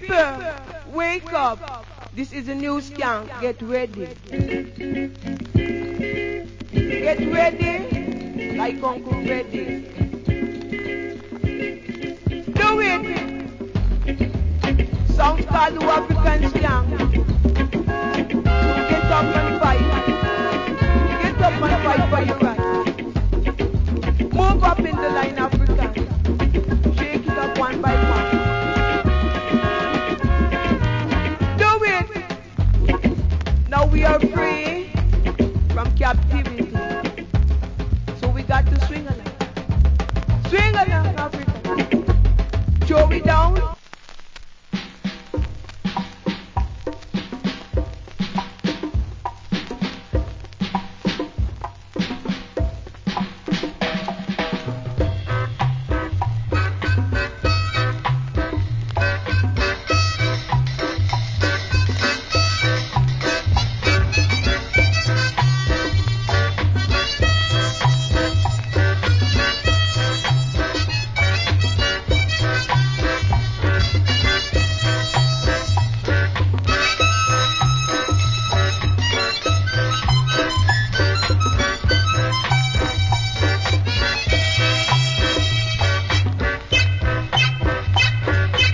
People, wake up. This is a new skank. Get ready. Get ready like Uncle Ready. Do it. Sounds called African skank.